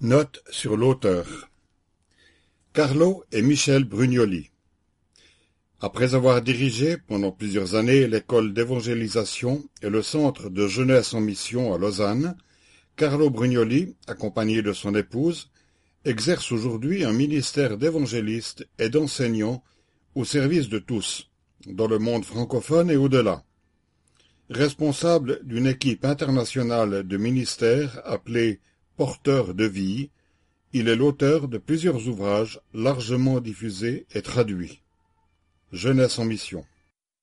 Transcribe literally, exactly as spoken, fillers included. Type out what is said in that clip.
Note sur l'auteur. Carlo et Michel Brugnoli. Après avoir dirigé pendant plusieurs années l'école d'évangélisation et le centre de jeunesse en mission à Lausanne, Carlo Brugnoli, accompagné de son épouse, exerce aujourd'hui un ministère d'évangéliste et d'enseignant au service de tous, dans le monde francophone et au-delà. Responsable d'une équipe internationale de ministères appelée « porteurs de vie », il est l'auteur de plusieurs ouvrages largement diffusés et traduits. Jeunesse en mission.